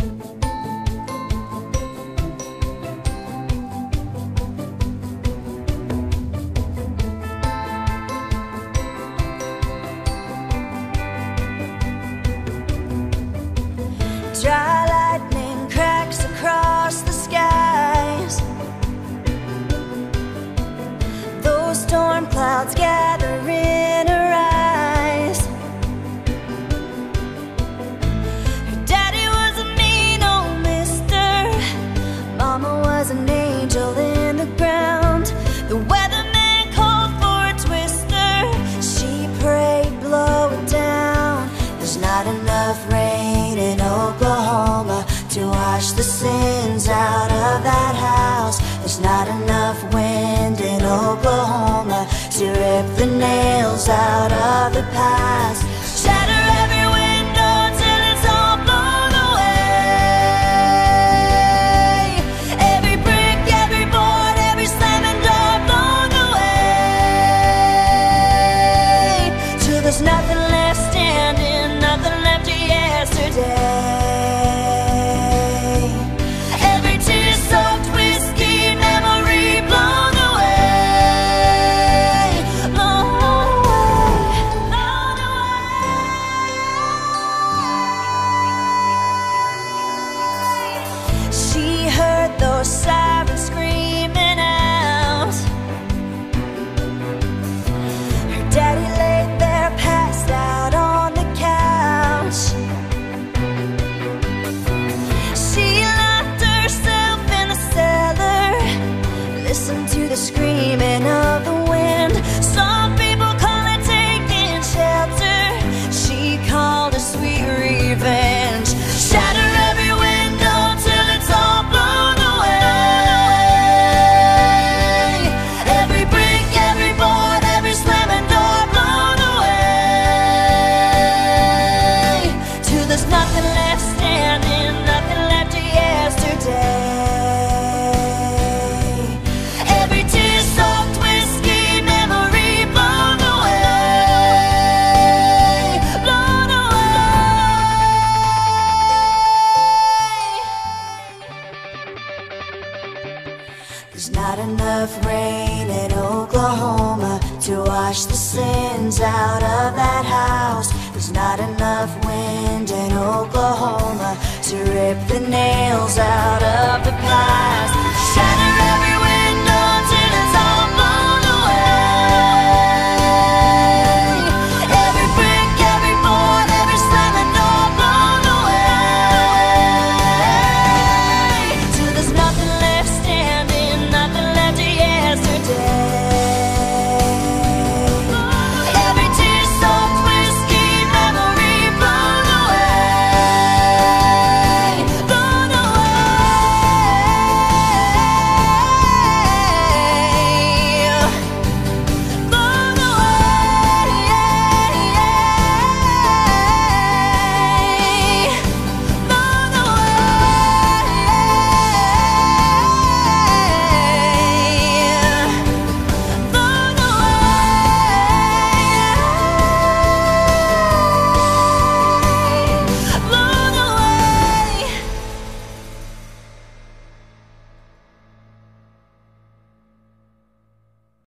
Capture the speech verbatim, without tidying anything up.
Dry lightning cracks across the skies. Those storm clouds gather in her eyes. Her daddy was a mean old mister. Mama was an angel in the ground. The weatherman called for a twister. She prayed, blow it down. There's not enough rain in Oklahoma to wash the sins out of that house. There's not enough wind in Oklahoma to rip the nails out of the past. Shatter every window till it's all blown away. Every brick, every board, every slamming door blown away. Till there's nothing left standing, nothing left of yesterday. Those sirens screaming out. Her daddy laid there passed out on the couch. She locked herself in the cellar, listened to the screaming of the wind. Some people call it taking shelter. She called it sweet revenge. Shatter every window till it's all blown away. There's not enough rain in Oklahoma to wash the sins out of that house. There's not enough wind in Oklahoma to rip the nails out of the past. Shatter every